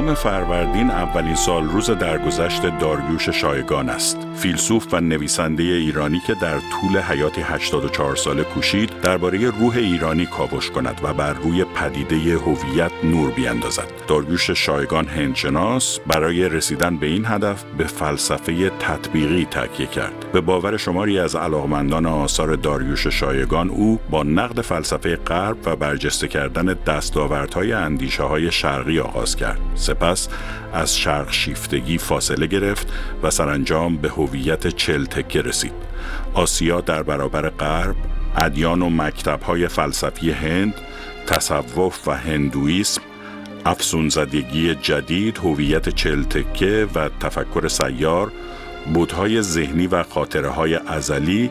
9 فروردین اولین سال روز درگذشت داریوش شایگان است. فیلسوف و نویسنده ایرانی که در طول حیاتی 84 ساله کوشید درباره روح ایرانی کاوش کند و بر روی پدیده هویت نور بیاندازد. داریوش شایگان هندشناس برای رسیدن به این هدف به فلسفه تطبیقی تکیه کرد. به باور شماری از علاقمندان آثار داریوش شایگان، او با نقد فلسفه غرب و برجسته کردن دستاوردهای اندیشه‌های شرقی آغاز کرد. سپس از شرق شیفتگی فاصله گرفت و سرانجام به هویت 40 تکه رسید. آسیا در برابر غرب، ادیان و مکتب‌های فلسفی هند، تصوف و هندویسم، افسونزدگی جدید، هویت 40 تکه و تفکر سیار، بت‌های ذهنی و خاطره‌های ازلی،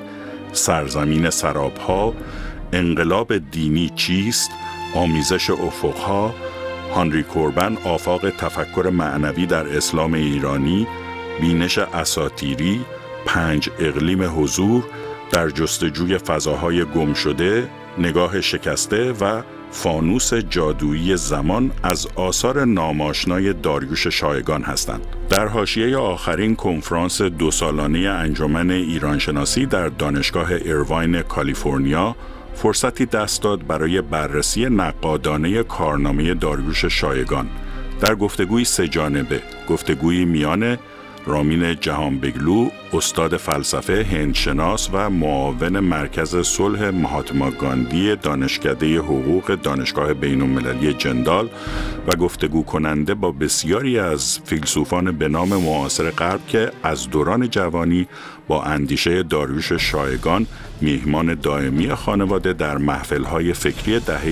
سرزمین سراب‌ها، انقلاب دینی چیست، آمیزش افق‌ها، هانری کوربن آفاق تفکر معنوی در اسلام ایرانی، بینش اساطیری، 5 اقلیم حضور، در جستجوی فضاهای گم شده، نگاه شکسته و فانوس جادویی زمان از آثار ناماشنای داریوش شایگان هستند. در حاشیه آخرین کنفرانس 2 سالانه انجمن ایرانشناسی در دانشگاه ایرواین کالیفرنیا فرصتی دست داد برای بررسی نقادانه کارنامه داریوش شایگان. در گفتگوی 3 جانبه، گفتگویی میان رامین جهانبگلو، استاد فلسفه، هندشناس و معاون مرکز صلح مهاتما گاندی دانشکده حقوق دانشگاه بین‌المللی جندال و گفتگو کننده با بسیاری از فیلسوفان به نام معاصر غرب که از دوران جوانی با اندیشه داریوش شایگان میهمان دائمی خانواده در محفل‌های فکری دهه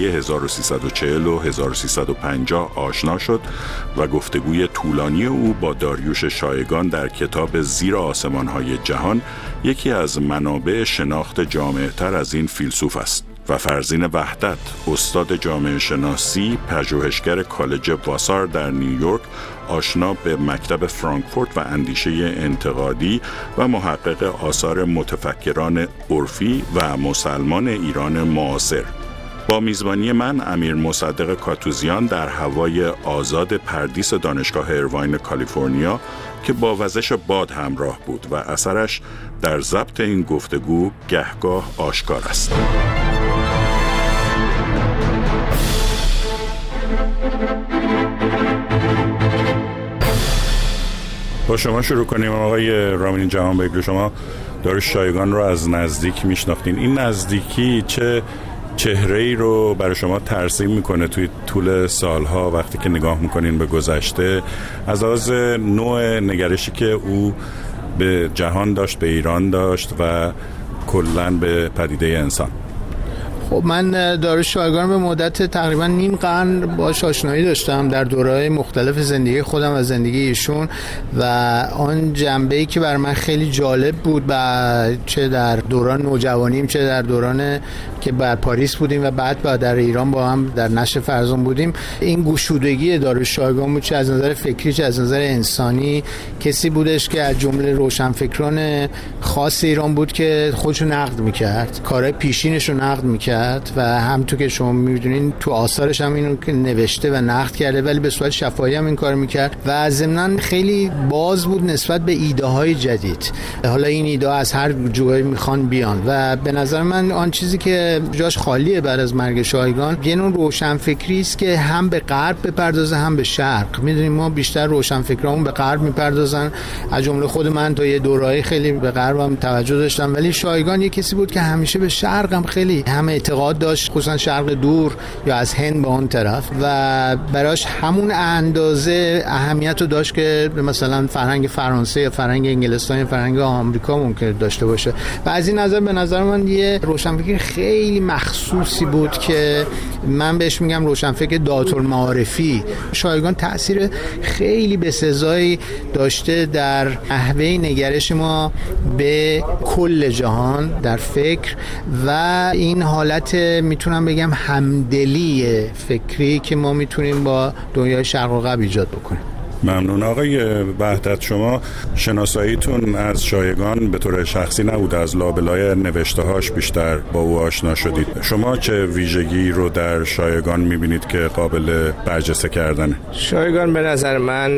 1340 و 1350 آشنا شد و گفتگوی طولانی او با داریوش شایگان در کتاب زیر آسمان‌های جهان یکی از منابع شناخت جامع‌تر از این فیلسوف است. و فرزین وحدت، استاد جامعه شناسی، پژوهشگر کالج واسار در نیویورک، آشنا به مکتب فرانکفورت و اندیشه انتقادی و محقق آثار متفکران عرفی و مسلمان ایران معاصر. با میزبانی من امیر مصدق کاتوزیان در هوای آزاد پردیس دانشگاه ایرواین کالیفرنیا که با وزش باد همراه بود و اثرش در ضبط این گفتگو گهگاه آشکار است. با شما شروع کنیم. آقای رامین جهانبگلو، شما داریوش شایگان رو از نزدیک میشناختین. این نزدیکی چه چهره‌ای رو برای شما ترسیم میکنه توی طول سالها وقتی که نگاه میکنین به گذشته، از لحاظ نوع نگرشی که او به جهان داشت، به ایران داشت و کلاً به پدیده انسان؟ خب من داریوش شایگان به مدت تقریبا نیم قرن باهاش آشنایی داشتم در دوره‌های مختلف زندگی خودم و زندگی ایشون و آن جنبه‌ای که بر من خیلی جالب بود و چه در دوران نوجوانیم چه در دوران که بر پاریس بودیم و بعد در ایران با هم در نشر فرزان بودیم، این گشودگی داریوش شایگان بود، چه از نظر فکری چه از نظر انسانی. کسی بودش که از جمله روشنفکران خاص ایران بود که خودشو نقد می‌کرد، کارهای پیشینش رو نقد می‌کرد و همونطور که شما می‌دونین تو آثارش هم اینو که نوشته و نقد کرده، ولی به صورت شفاهی هم این کار می‌کرد و ضمناً خیلی باز بود نسبت به ایده‌های جدید. حالا این ایده از هر جایی میخوان بیان و به نظر من آن چیزی که جاش خالیه بعد از مرگ شایگان یه نوع روشنفکری است که هم به غرب بپردازه هم به شرق. می‌دونیم ما بیشتر روشنفکرامون به غرب می‌پردازن، از جمله خود من تا یه دوره‌ای خیلی به غرب هم توجه داشتم، ولی شایگان یه کسی بود که همیشه به شرق هم خیلی اعتقاد داشت، خصوصا شرق دور یا از هند به اون طرف، و براش همون اندازه اهمیت رو داشت که مثلا فرهنگ فرانسه یا فرهنگ انگلستان یا فرهنگ آمریکا ممکن داشته باشه. و از این نظر به نظر من یه روشنفکر خیلی مخصوصی بود که من بهش میگم روشنفکر دات‌المعارفی. شایگان تأثیر خیلی بسزایی داشته در نحوه نگرش ما به کل جهان در فکر و این حالت میتونم بگم همدلی فکری که ما میتونیم با دنیای شرق و غرب ایجاد بکنیم. ممنون. آقای وحدت، شما شناساییتون از شایگان به طور شخصی نبود، از لابلای نوشته‌هاش بیشتر با او آشنا شدید. شما چه ویژگی رو در شایگان می‌بینید که قابل برجسته کردنه؟ شایگان به نظر من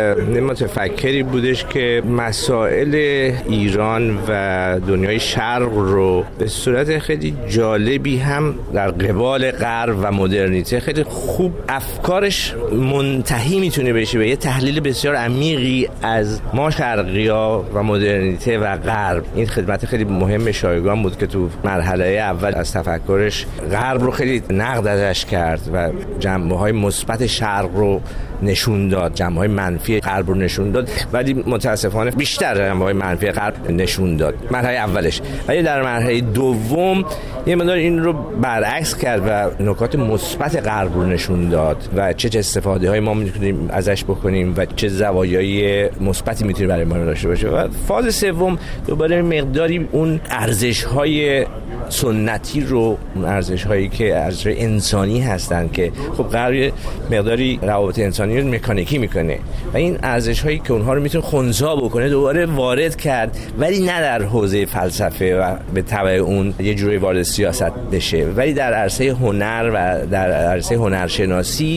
متفکری بودش که مسائل ایران و دنیای شرق رو به صورت خیلی جالبی هم در قبال غرب و مدرنیته خیلی خوب افکارش منتهی میتونه بشه به یه تحلیل بسیار عمیقی از ما شرقی‌ها و مدرنیته و غرب. این خدمت خیلی مهم شایگان بود که تو مرحله اول از تفکرش غرب رو خیلی نقد ازش کرد و جنبه‌های مثبت شرق رو نشون داد، جنبه‌های منفی غرب رو نشون داد، ولی متاسفانه بیشتر جنبه‌های منفی غرب نشون داد مرحله اولش. ولی در مرحله دوم یه مقدار این رو برعکس کرد و نکات مثبت غرب رو نشون داد و چه استفاده‌های ما می‌تونیم ازش بکنیم و چه زوایای مثبتی می‌تونه برای ما داشته باشه. و فاز سوم دوباره مقداری اون ارزش‌های سنتی رو، اون ارزش‌هایی که ارزش انسانی هستن که خب غرب مقداری روابط انسانی رو مکانیکی میکنه و این ارزش‌هایی که اونها رو میتونه خنثی بکنه دوباره وارد کرد، ولی نه در حوزه فلسفه و به تبع اون یه جوری وارد سیاست بشه، ولی در عرصه هنر و در عرصه هنرشناسی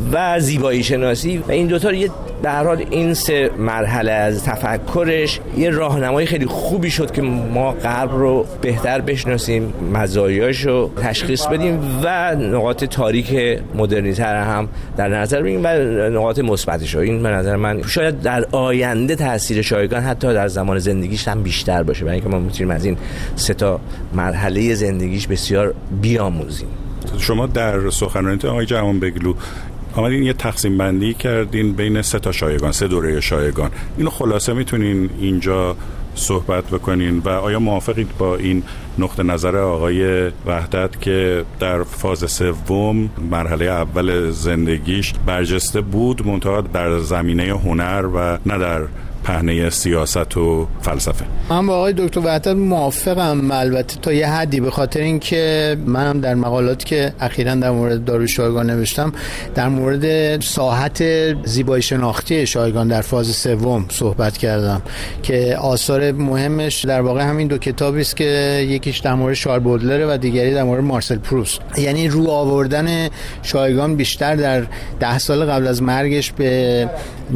و زیبایی شناسی. و این دوتا یه به هر حال این سه مرحله از تفکرش یه راهنمای خیلی خوبی شد که ما غرب رو بهتر بشناسیم، مزایاش رو تشخیص بدیم و نقاط تاریک مدرنیته هم در نظر بگیریم و نقاط مثبتش رو. این به نظر من شاید در آینده تاثیر شایگان حتی در زمان زندگیش هم بیشتر باشه، برای اینکه ما میتونیم از این سه تا مرحله زندگیش بسیار بیاموزیم. شما در سخنرانیتون آقای جهانبگلو آمدین یه تقسیم بندی کردین بین سه تا شایگان، سه دوره شایگان. اینو خلاصه میتونین اینجا صحبت بکنین و آیا موافقید با این نقطه نظر آقای وحدت که در فاز سوم مرحله اول زندگیش برجسته بود منتها در زمینه هنر و نه در پهنه سیاست و فلسفه؟ من با آقای دکتر وحدت موافقم، البته تا یه حدی، به خاطر اینکه منم در مقالاتی که اخیراً در مورد داروی شایگان نوشتم در مورد ساحت زیبایی شناختی شایگان در فاز سوم صحبت کردم که آثار مهمش در واقع همین دو کتابی است که یکیش در مورد شارل بودلر و دیگری در مورد مارسل پروست. یعنی رو آوردن شایگان بیشتر در 10 سال قبل از مرگش به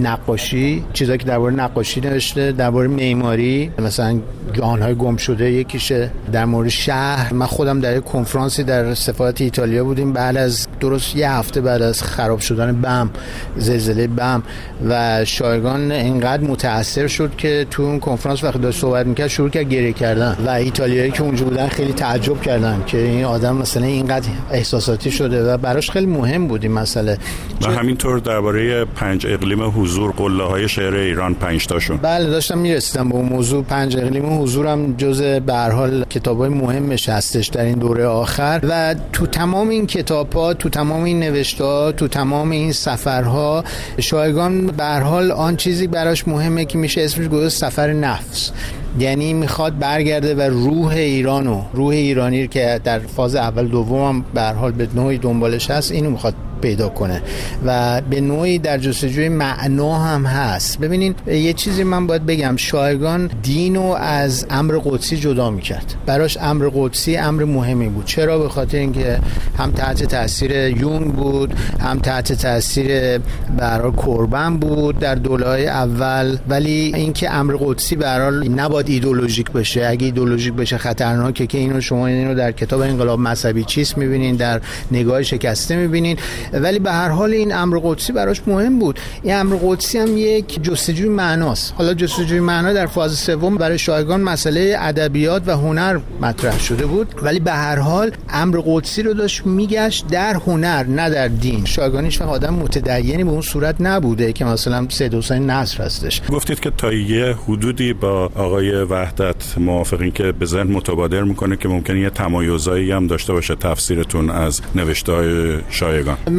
نقاشی، چیزایی که درباره نقاشی نوشته، درباره معماری، مثلا جهان‌های گم شده یکیشه، در مورد شهر. من خودم در یک کنفرانسی در سفارت ایتالیا بودیم بعد از درست یه هفته بعد از خراب شدن بم، زلزله بم، و شایگان اینقدر متاثر شد که تو اون کنفرانس وقتی داشت صحبت می‌کرد شروع کرد گریه کردن و ایتالیایی که اونجا بودن خیلی تعجب کردن که این آدم مثلا اینقدر احساساتی شده و براش خیلی مهم بود این مسئله. و همینطور درباره 5 اقلیم حضور، قله‌های شعر ایران 5 تاشون. بله داشتم میرسیدم به اون موضوع. 5 اقلیم حضور هم جزء به هر حال کتابای مهمش هستش در این دوره آخر و تو تمام این کتاب‌ها، تو تمام این نوشته‌ها، تو تمام این سفرها شایگان به هر حال آن چیزی براش مهمه که میشه اسمش گذاشت سفر نفس. یعنی میخواد برگرده و روح ایرانو، روح ایرانی که در فاز اول دوم هم به هر حال به نوعی دنبالش هست، اینو میخواد پیدا کنه و به نوعی در جستجوی معنا هم هست. ببینین یه چیزی من باید بگم، شایگان دینو از امر قدسی جدا میکرد. براش امر قدسی امر مهمی بود. چرا؟ به خاطر اینکه هم تحت تاثیر یونگ بود، هم تحت تاثیر برای کوربن بود در دوره‌های اول، ولی اینکه امر قدسی به هر حال نباید ایدئولوژیک بشه. اگه ایدئولوژیک بشه خطرناکه که اینو شما اینو در کتاب انقلاب مذهبی چیست می‌بینین، در نگاه شکسته می‌بینین. ولی به هر حال این امر قدسی براش مهم بود. این امر قدسی هم یک جستجوی معناست. حالا جستجوی معنا در فاز سوم برای شایگان مسئله ادبیات و هنر مطرح شده بود، ولی به هر حال امر قدسی رو داشت میگشت در هنر نه در دین. شایگان هیچ آدم متدینی به اون صورت نبوده که مثلا سید حسین نصر هستش. گفتید که تا یه حدودی با آقای وحدت موافقین که به ذهن متبادر میکنه که ممکنه یه تمایزایی هم داشته باشه تفسیرتون از نوشته‌های شایگان.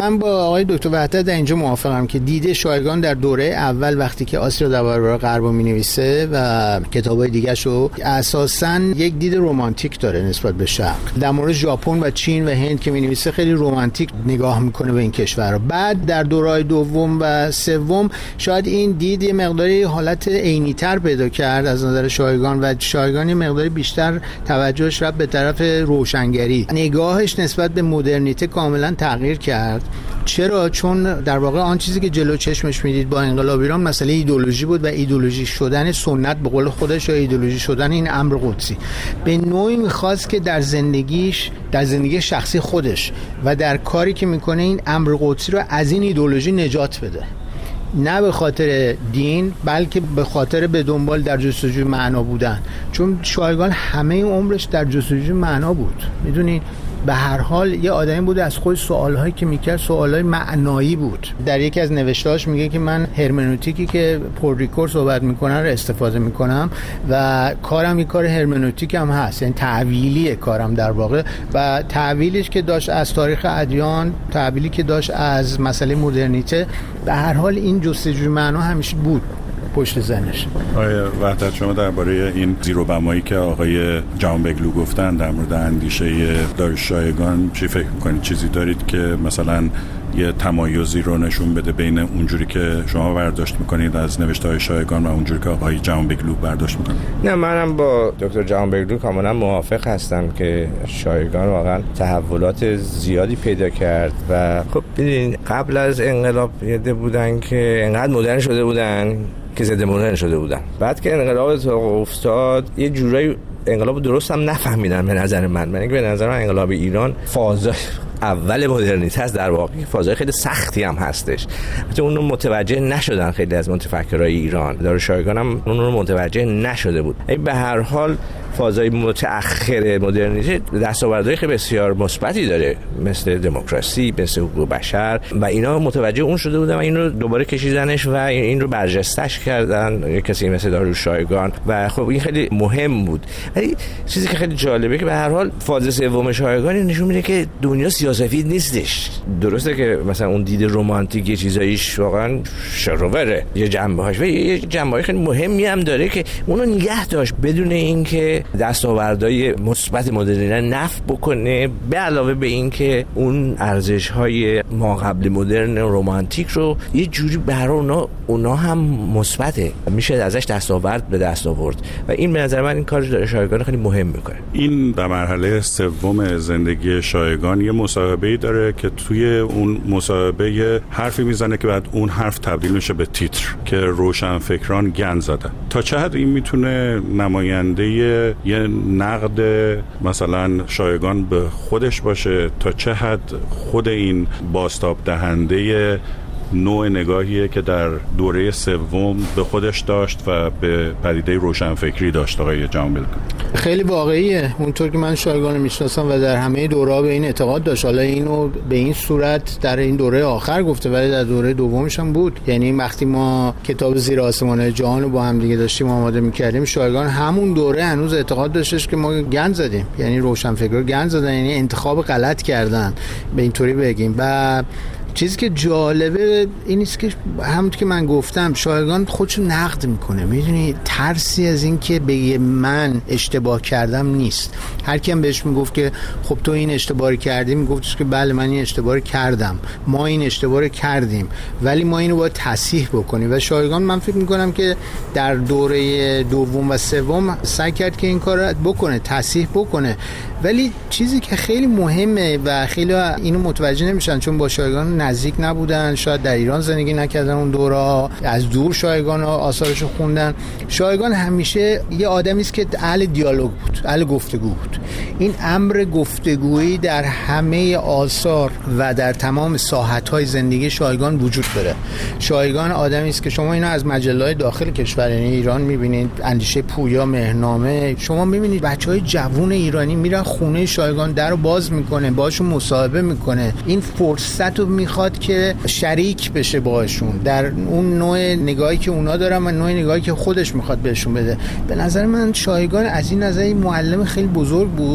من با آقای دکتر وحدت در اینجا موافقم که دید شایگان در دوره اول وقتی که آسیا در برابر غرب می‌نویسه و کتابای دیگه‌شو اساساً یک دید رمانتیک داره نسبت به شرق. در مورد ژاپن و چین و هند که می‌نویسه خیلی رمانتیک نگاه می‌کنه به این کشورها. بعد در دوره‌های دوم و سوم شاید این دید یه مقداری حالت عینی‌تر پیدا کرد از نظر شایگان و شایگان یه مقداری بیشتر توجهش رفت به طرف روشنگری. نگاهش نسبت به مدرنیته کاملا تغییر کرد. چرا؟ چون در واقع آن چیزی که جلو چشمش میدید با انقلاب ایران مسئله ایدئولوژی بود و ایدئولوژی شدن سنت به قول خودش یا ایدئولوژی شدن این امر قدسی. به نوعی میخواست که در زندگی شخصی خودش و در کاری که میکنه این امر قدسی رو از این ایدئولوژی نجات بده. نه به خاطر دین بلکه به خاطر به دنبال در جستجوی معنا بودن. چون شایگان همه عمرش در جستجوی معنا بود. میدونین به هر حال یه آدمی بود از خود سوالهایی که میکرد سوالهای معنایی بود. در یکی از نوشتهاش میگه که من هرمنوتیکی که پوردریکور صحبت میکنن رو استفاده میکنم و کارم این کار هرمنوتیک هم هست، یعنی تعویلی کارم در واقع. و تعویلش که داشت از تاریخ ادیان، تعویلی که داشت از مسئله مدرنیته، به هر حال این جستجوی معنا همیشه بود پشت ذهنش. آقای وحدت، شما درباره این زیر و بمایی که آقای جهانبگلو گفتن در مورد اندیشه داریوش شایگان چی فکر می‌کنید؟ چیزی دارید که مثلا یه تمایزی رو نشون بده بین اونجوری که شما برداشت میکنید از نوشته‌های شایگان و اونجوری که آقای جهانبگلو برداشت میکنه؟ نه، منم با دکتر جهانبگلو کاملا موافق هستم که شایگان واقعا تحولات زیادی پیدا کرد و خب ببینید قبل از انقلاب یه بودن که انقدر مدرن شده بودن که ضد مدرن شده بودن. بعد که انقلاب افتاد یه جورایی انقلاب درست هم نفهمیدن به نظر من. من به نظر من انقلاب ایران فازای اول مدرنیته است، در واقع فازای خیلی سختی هم هستش. حتی اون رو متوجه نشدن خیلی از متفکرای ایران. داریوش شایگان هم اون رو متوجه نشده بود. به هر حال فازای متأخر مدرنیته دستاوردهای خیلی بسیار مثبتی داره، مثل دموکراسی، مثل حقوق بشر و اینا متوجه اون شده بودن و این رو دوباره کشیدنش و این رو برجستش کردن کسی مثل داریوش شایگان و خب این خیلی مهم بود. ولی چیزی که خیلی جالبه که به هر حال فاز سوم شایگان نشون میده که دنیا سیاه‌سفید نیستش. درسته که مثلا اون دید رمانتیک یه چیزایش واقعا شروره، یه جنبه‌هاش و یه جنبه‌های خیلی مهمی هم داره که اونو نگه داشت بدون اینکه دستاوردهای مثبت مدرنیته نفی بکنه، به علاوه به این که اون ارزش‌های ما قبل مدرن رمانتیک رو یه جوری برای اونا هم مثبته، میشه ازش دستاورد به دست آورد و این به نظر من این کار شایگان خیلی مهم میکنه. این در مرحله سوم زندگی شایگان یه مصاحبه‌ای داره که توی اون مصاحبه حرفی میزنه که بعد اون حرف تبدیل میشه به تیتر که روشنفکران گند زدن. تا چه حد این میتونه نماینده یه نقد مثلا شایگان به خودش باشه، تا چه حد خود این بازتاب دهنده نوع نگاهیه که در دوره سوم به خودش داشت و به پدیده روشنفکری داشت آقای جهانبگلو؟ خیلی واقعیه. اونطور که من شایگان رو میشناسم و در همه دوره‌ها به این اعتقاد داشت. حالا اینو به این صورت در این دوره آخر گفته ولی در دوره دومش هم بود. یعنی وقتی ما کتاب زیر آسمان‌های جهان رو با هم دیگه داشتیم آماده می‌کردیم، شایگان همون دوره هنوز اعتقاد داشتش که ما گند زدیم، یعنی روشنفکرها گند زدن، یعنی انتخاب غلط کردن به اینطوری بگیم. و چیزی که جالبه این است که همونطور که من گفتم شایگان خودشو نقد میکنه. میدونی ترسی از این که بگه من اشتباه کردم نیست. هر کیم بهش میگفت که خب تو این اشتباه کردی، میگفتش که بله من این اشتباه کردم، ما این اشتباه کردیم ولی ما اینو باید تصحیح بکنیم. و شایگان من فکر میکنم که در دوره دوم و سوم سعی کرد که این کارو بکنه، تصحیح بکنه. ولی چیزی که خیلی مهمه و خیلی اینو متوجه نمیشن چون با شایگان نزدیک نبودن، شاید در ایران زندگی نکردن، اون دوره از دور شایگان و آثارشو خوندن. شایگان همیشه یه آدمی است که اهل دیالوگ بود، اهل گفتگو بود. این امر گفتگویی در همه آثار و در تمام ساحت‌های زندگی شایگان وجود داره. شایگان آدمی است که شما اینا از مجله‌های داخل کشور یعنی ایران می‌بینید، اندیشه پویا، مهرنامه، شما می‌بینید بچه‌های جوون ایرانی میرن خونه شایگان، درو باز میکنه، باهاشون مصاحبه میکنه. این فرصت رو میخواد که شریک بشه باهاشون در اون نوع نگاهی که اونا دارن و نوع نگاهی که خودش میخواد بهشون بده. به نظر من شایگان از این نظر معلم خیلی بزرگ بود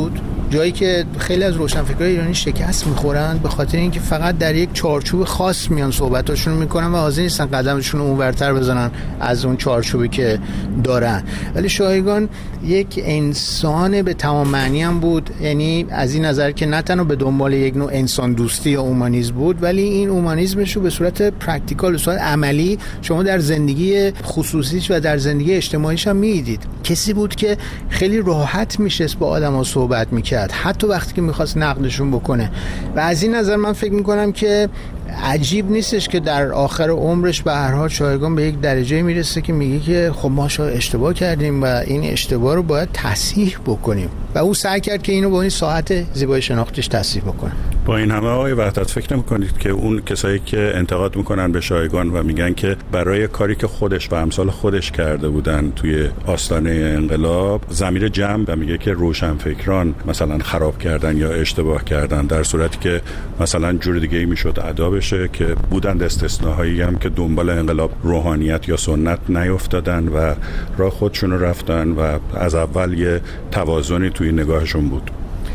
جایی که خیلی از روشنفکرای ایرانی شکست میخورن به خاطر اینکه فقط در یک چارچوب خاص میان صحبتاشون میکنن و حاضر نیستن قدمشون رو اونورتر بزنن از اون چارچوبی که دارن. ولی شایگان یک انسان به تمام معنی هم بود، یعنی از این نظر که نه تنها به دنبال یک نوع انسان دوستی یا اومانیسم بود، ولی این اومانیسمش رو به صورت پرکتیکال، به صورت عملی شما در زندگی خصوصیش و در زندگی اجتماعیش هم میدید. کسی بود که خیلی راحت میشست با آدم‌ها صحبت میکرد، حتی وقتی که میخواست نقدشون بکنه. و از این نظر من فکر میکنم که عجیب نیستش که در آخر عمرش به هر حال شایگان به یک درجه میرسه که میگه که خب ما شاید اشتباه کردیم و این اشتباه رو باید تصحیح بکنیم و او سعی کرد که اینو با این ساعت زیبایی شناختیش تصحیح بکنه. با این همه آقای وحدت فکر نمی‌کنید که اون کسایی که انتقاد میکنن به شایگان و میگن که برای کاری که خودش و امثال خودش کرده بودن توی آستانه انقلاب ضمیر جمع و میگه که روشنفکران مثلا خراب کردن یا اشتباه کردن، در صورتی که مثلا جور دیگه ای میشد ادا بشه که بودند استثناهایی هم که دنبال انقلاب روحانیت یا سنت نیافتادن و راه خودشون رو رفتن و از اول یه توازنی توی نگاهشون بود.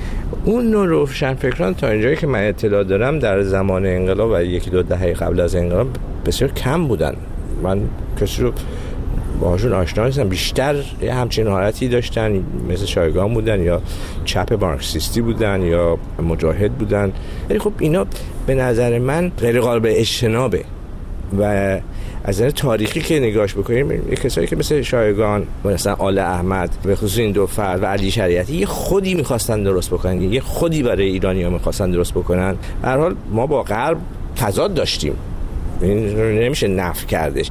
اون نوع روشنفکران تا اینجایی که من اطلاع دارم در زمان انقلاب و یکی دو دهه قبل از انقلاب بسیار کم بودن. من کسی رو باهاشون آشنا نیستم، بیشتر همچین حالتی داشتن، مثل شایگان بودن یا چپ مارکسیستی بودن یا مجاهد بودن. ولی خب اینا به نظر من غیر قابل اجتنابه و از نظر تاریخی که نگاهش بکنیم کسایی که مثل شایگان مثلا آل احمد به خصوص این دو فرد و علی شریعتی یه خودی میخواستن درست بکنن، یه خودی برای ایرانی‌ها میخواستن درست بکنن. به هر حال ما با غرب تضاد داشتیم، این نمیشه نفی کردش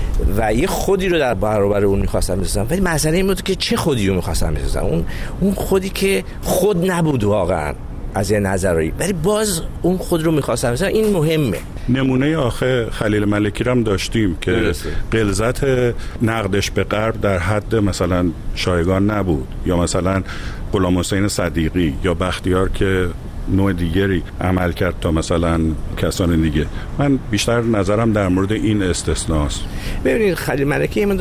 و یه خودی رو در برابر اون می‌خواستن بسازن. ولی مسئله این بود که چه خودی رو می‌خواستن بسازن، اون خودی که خود نبود واقعا از یه نظری، ولی باز اون خود رو می‌خواستن بسازن. این مهمه. نمونه آخه خلیل ملکی رو هم داشتیم که غلظت نقدش به غرب در حد مثلا شایگان نبود، یا مثلا غلام حسین صدیقی یا بختیار که نوع دیگری عمل کرد تا مثلا کسان دیگه. من بیشتر نظرم در مورد این استثناست. ببینید خلیل ملکی من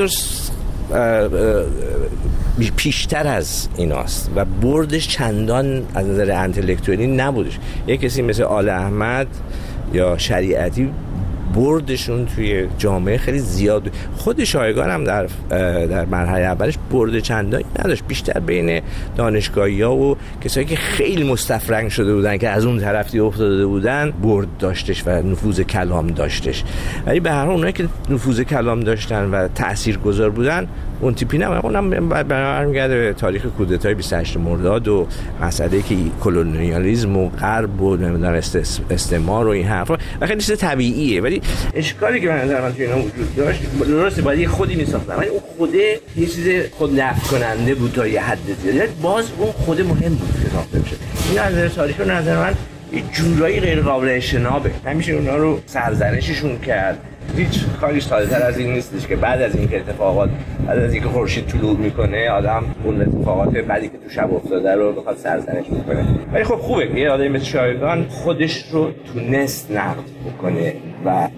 پیشتر از ایناست و بردش چندان از نظر انتلکتوالی نبودش. یک کسی مثل آل احمد یا شریعتی بردشون توی جامعه خیلی زیاد. خود شایگان هم در مرحله اولش برد چندانی نداشت، بیشتر بین دانشگاهی‌ها و کسایی که خیلی مستفرنگ شده بودن که از اون طرفی افتاده بودن برد داشتش و نفوذ کلام داشتش. ولی به هر حال اونایی که نفوذ کلام داشتن و تاثیرگذار بودن اون تیپی نه. اونم برمیگرده به تاریخ کودتای 28 مرداد و مسئله که کلونیالیسم و غرب و نمیدونم استعمار و این حرفا و خیلی چیز طبیعیه. ولی اشکالی که من نظر من توی اینا وجود داشت، درسته باید یه خودی میساختن ولی اون خوده یه چیز خود نفع کننده بود تا یه حد زیاد، باز اون خود مهم بود که ساخته بشه. این از نظر تاریخی و نظر من یه جورایی غیر قابل اجتنابه. همیشه اونا رو سرزنششون کرد. هیچ کاری ساده‌تر از این نیستش که بعد از اینکه اتفاقات بعد از اینکه خورشید طلوع میکنه آدم اون اتفاقات بعدی که تو شب افتاده رو بخواد سرزنش بکنه. ولی خب خوبه یه آدمی مثل شایگان خودش رو تونست نقد بکنه و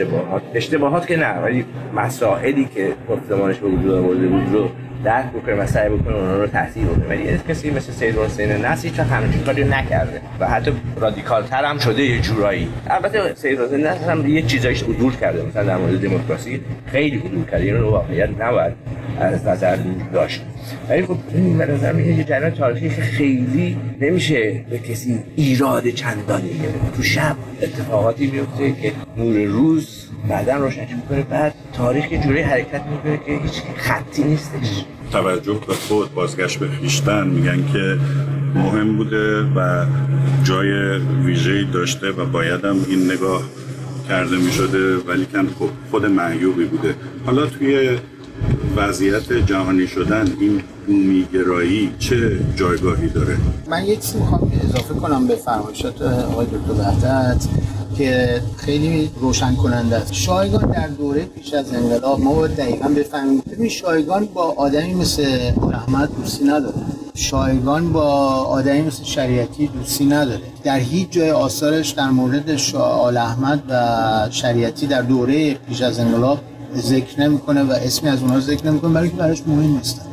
اشتباهات که نه، ولی مسائلی که گفتمانش به وجود آورده بود رو درک بکنه و سعی بکنه اونا رو تحصیل بکنه. ولی کسی مثل سید حسین نصر هیچ همچین کاری نکرده و حتی رادیکال‌تر هم شده یه جورایی. البته سید حسین نصر هم یه چیزایش عدول کرده، مثلا در مورد دموکراسی خیلی عدول کرده، این رو واقعیت نباید از نظر داشت. ولی خب این به نظر میاد یه جریان تاریخی که خیلی نمیشه به کسی ایراد چندانی گرفت. تو شب اتفاقاتی میفته که نور روز بعدن روشنش میکنه، بعد تاریخ یه جوری حرکت میکنه که هیچ خطی نیستش. توجه به خود، بازگشت به خویشتن میگن که مهم بوده و جای ویژه‌ای داشته و باید هم این نگاه کرده میشده، ولی که خب خود معیوبی بوده. حالا توی وضعیت جهانی شدن این بومیگرایی چه جایگاهی داره؟ من یه چیزی میخوام اضافه کنم به فرمایشات آقای دکتر وحدت که خیلی روشن کننده است. شایگان در دوره پیش از انقلاب ما باید دقیقاً بفهمیم. ببین شایگان با آدمی مثل احمد دوستی نداره. شایگان با آدمی مثل شریعتی دوستی نداره. در هیچ جای آثارش در مورد آل احمد و شریعتی در دوره پیش از انقلاب ذکر نمیکنه و اسمی از اونها ذکر نمیکنه، برای که براش مهم نیست.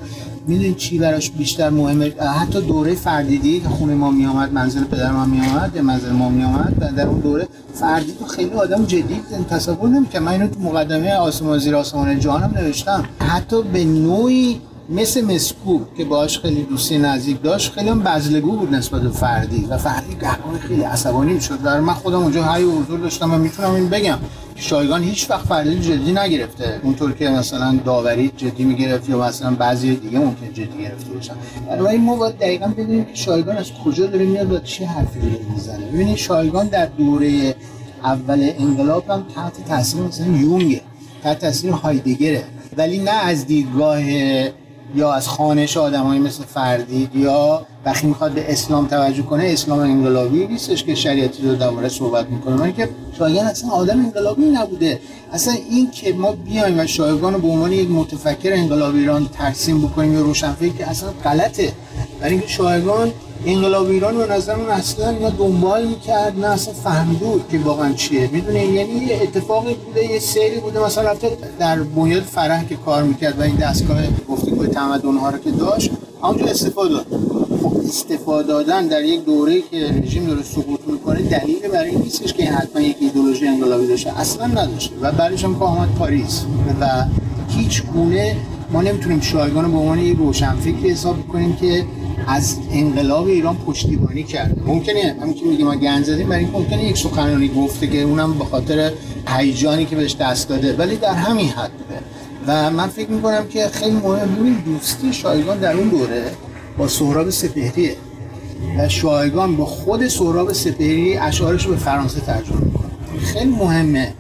میدونید چی براش بیشتر مهمه؟ حتی دوره فردیدی که خونه ما میامد، منزل پدر ما میامد یا منزل ما میامد، و در اون دوره فردید رو خیلی آدم جدی تصور نمی‌کنه. من اینو تو مقدمه آسمان زیر آسمان جهانم نوشتم. حتی به نوعی مثل مسکوب که باهاش خیلی دوستی نزدیک داشت، خیلی هم بزلگو بود نسبت به فردی، و فردی گهگاه خیلی عصبانی میشد. در من خودم اونجا حی و حضور داشتم و میتونم این بگم شایگان هیچ وقت فردی جدی نگرفته اونطور که مثلا داوری جدی میگرفت یا مثلا بعضی دیگه ممکن جدی گرفته باشن. ولی ما باید دقیقاً بدونیم که شایگان از کجا داره میاد و چه حرفی داره میزنه. ببینید شایگان در دوره اول انقلاب هم تحت تاثیر مثلا یونگ، تحت تاثیر هایدگره، ولی نه از دیدگاه یا از خوانش آدمایی مثل فردید، یا وقتی میخواد به اسلام توجه کنه اسلام انقلابی نیستش که شریعتی رو درباره صحبت میکنه. من که شایگان اصلا آدم انقلابی نبوده. اصلا این که ما بیایم و شایگان رو به عنوان یک متفکر انقلاب ایران ترسیم بکنیم یا روشنفکر، که اصلا غلطه. برای اینکه شایگان انقلاب ایران به نظر من اصلا اینا دنبال میکرد، نه اصلا فهمیده بود که واقعا چیه. میدونه یعنی یه اتفاقی بوده، یه سری بوده، مثلا رفته در بنیاد فرح که کار میکرد و این دستگاه گفتگوی تمدن‌ها رو که داشت همونجا استفاده داد. خب استفاده دادن در یک دوره‌ای که رژیم داره سقوط میکنه دلیل برای این نیستش که حتما یک ایدئولوژی انقلابی داشته، اصلا نداشته. و بعدش هم که آمد پاریس و هیچ گونه ما نمیتونیم شایگان رو به عنوان یک روشنفکر حساب کنیم که از انقلاب ایران پشتیبانی کرد. ممکنه همین که میگیم ما گند زدیم، برای اینکه ممکنه یک سخنرانی گفته که اونم به خاطر هیجانی که بهش دست داده، ولی در همین حد بوده. و من فکر میکنم که خیلی مهمه دوستی شایگان در اون دوره با سهراب سپهریه و شایگان با خود سهراب سپهری اشعارش رو به فرانسه ترجمه میکنه. خیلی مهمه.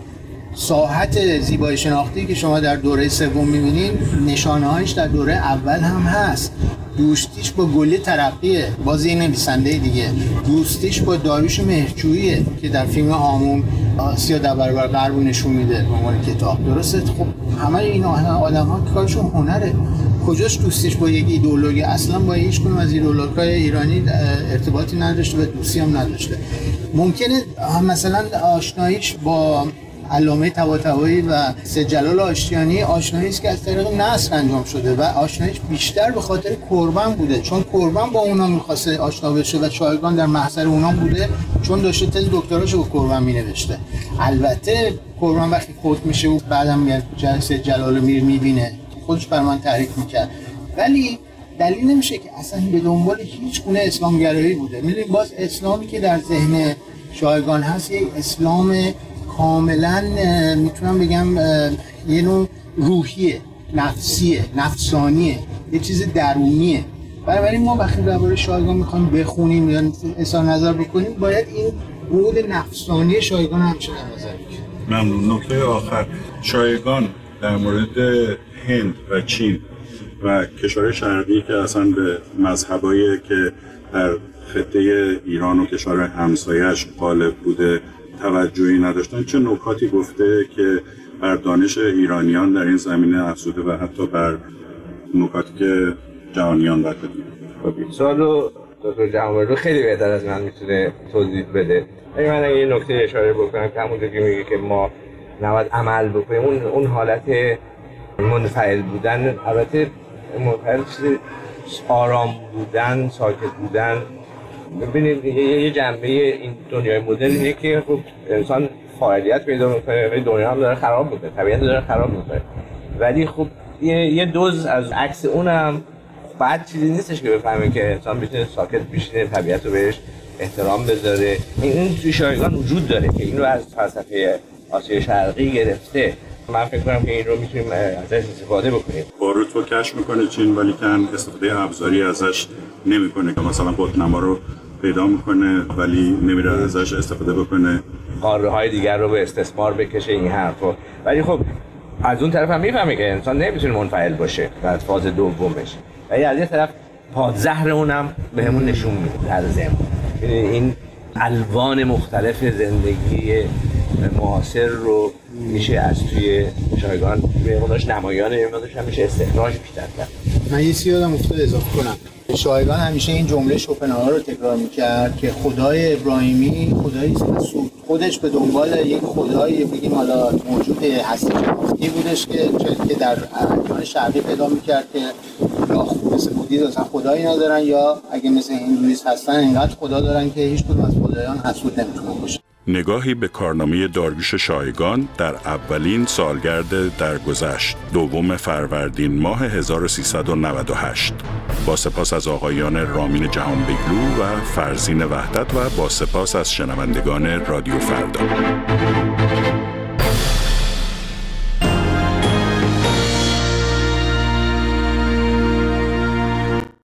ساحت زیبایی شناختی که شما در دوره سوم می‌بینید نشانه‌هاش در دوره اول هم هست. دوستیش با گله ترقیه، باز یه نویسنده دیگه. دوستیش با داریوش مهرجوییه که در فیلم هامون آسیا در برابر غرب نشون میده به عنوان کتاب. درسته؟ خب همه این آدم‌ها کارشون هنره. کجاش دوستیش با یک ایدئولوژی؟ اصلا با هیچ کدوم از ایدئولوژی‌های ایرانی ارتباطی نداشته و دوستی هم نداشته. ممکنه مثلا آشناییش با علامه طباطبایی و سید جلال آشتیانی آشنایی است که از طریق نثر انجام شده و آشناییش بیشتر به خاطر کربن بوده، چون کربن با اونا می‌خواسته آشنا بشه و شایگان در محضر اونا بوده، چون داشته تز دکتراشو با کربن می‌نوشته. البته کربن وقتی فوت میشه و بعدم میاد جلسه جلال میبینه، خودش بر من تعریف می‌کرد، ولی دلیل نمیشه که اصلا به دنبال هیچ گونه اسلامگرایی بوده. می‌دونید باز اسلامی که در ذهن شایگان هست یک اسلام کاملا میتونم بگم یه نوع روحیه، نفسیه، نفسانیه، یه چیز درونیه. بنابراین ما وقتی درباره شایگان میخوایم بخونیم یا اظهار نظر بکنیم باید این بود نفسانی شایگان همیشه در نظر بگیریم. ممنون. نکته آخر، شایگان در مورد هند و چین و کشورهای شرقی که اصلا به مذهبایی که در خطه ایران و کشور همسایه‌اش غالب بوده توجهی نداشتن، چه نکاتی گفته که بر دانش ایرانیان در این زمینه افزوده و حتی بر نکاتی که جهانیان در خدمت؟ سوالو دکتر جهانبردو رو خیلی بهتر از من میتونه توضیح بده. من اگه یه نکته اشاره بکنم که همونطور که میگه که ما نباید عمل بکنیم، اون حالت منفعل بودن، البته منفعل چیز آرام بودن، ساکت بودن. ببینید یه جنبه این دنیای مدرن اینه که خب انسان فعالیت پیدا میکنه ولی دنیا هم داره خراب میکنه، طبیعت داره خراب میکنه، ولی خب یه دوز از عکس اونم بعد چیزی نیستش که بفهمه که انسان بتونه ساکت بشینه، طبیعت رو بهش احترام بذاره. این توی شایگان وجود داره که این رو از فلسفه آسیای شرقی گرفته. من فکر کنم که این رو میتونیم ازش استفاده بکنیم. باروت رو کشف میکنه چین، ولی که استفاده ابزاری ازش نمیکنه که مثلا قطب‌نما رو پیدا میکنه ولی نمیره ازش استفاده بکنه، قاره های دیگر رو به استثمار بکشه این حرفا. ولی خب از اون طرف هم میفهمه که انسان نمیتونه منفعل باشه در فاز دومش، ولی از یه طرف پادزهر اونم بهمون نشون میده در ضمن. این الوان مختلف زندگی معاصر رو میشه از توی شایگان به مقدارش نمایانه، به مقدارش هم میشه استخراج بیشتر کرد. من یه یادم افتاد اضافه کنم. شایگان همیشه این جمله شوپنهاور رو تکرار میکرد که خدای ابراهیمی خدایی مسعود، خودش به دنبال یک خدایی بگیم حالا موجود هستی شناختی بودش که در ادیان شرقی پیدا میکرد که یا مثل بودیسم اصلا خدایی ندارن، یا اگه مثل هندویسم هستن اینقدر خدا دارن که هیچ کدوم از خدایان حسود نمیتونه باشه. نگاهی به کارنامه داریوش شایگان در اولین سالگرد درگذشت، 2 فروردین ماه 1398. با سپاس از آقایان رامین جهانبگلو و فرزین وحدت و با سپاس از شنوندگان رادیو فردا.